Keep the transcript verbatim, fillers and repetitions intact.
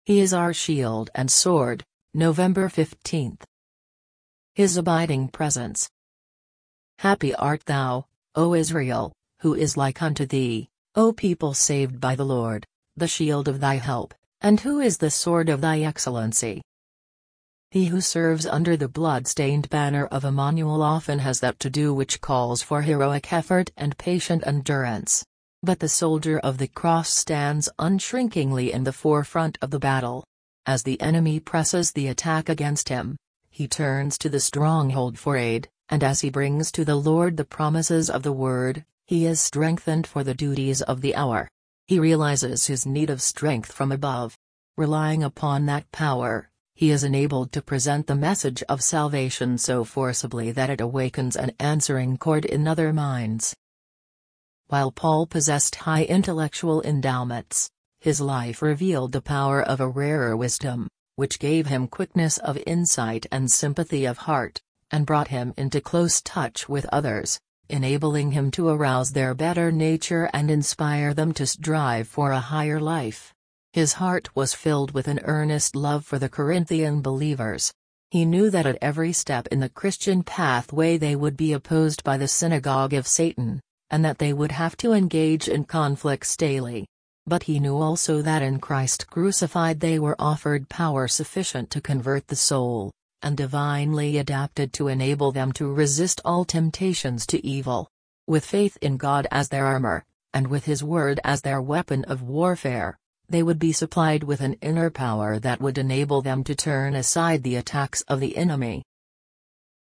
He is our shield and sword. November fifteenth. His abiding presence. Happy art thou, O Israel, who is like unto thee, O people saved by the Lord, the shield of thy help, and who is the sword of thy excellency. He who serves under the blood-stained banner of Emmanuel often has that to do which calls for heroic effort and patient endurance. But the soldier of the cross stands unshrinkingly in the forefront of the battle. As the enemy presses the attack against him, he turns to the stronghold for aid, and as he brings to the Lord the promises of the Word, he is strengthened for the duties of the hour. He realizes his need of strength from above. Relying upon that power, he is enabled to present the message of salvation so forcibly that it awakens an answering chord in other minds. While Paul possessed high intellectual endowments, his life revealed the power of a rarer wisdom, which gave him quickness of insight and sympathy of heart, and brought him into close touch with others, enabling him to arouse their better nature and inspire them to strive for a higher life. His heart was filled with an earnest love for the Corinthian believers. He knew that at every step in the Christian pathway they would be opposed by the synagogue of Satan, and that they would have to engage in conflicts daily. But he knew also that in Christ crucified they were offered power sufficient to convert the soul, and divinely adapted to enable them to resist all temptations to evil. With faith in God as their armor, and with His Word as their weapon of warfare, they would be supplied with an inner power that would enable them to turn aside the attacks of the enemy,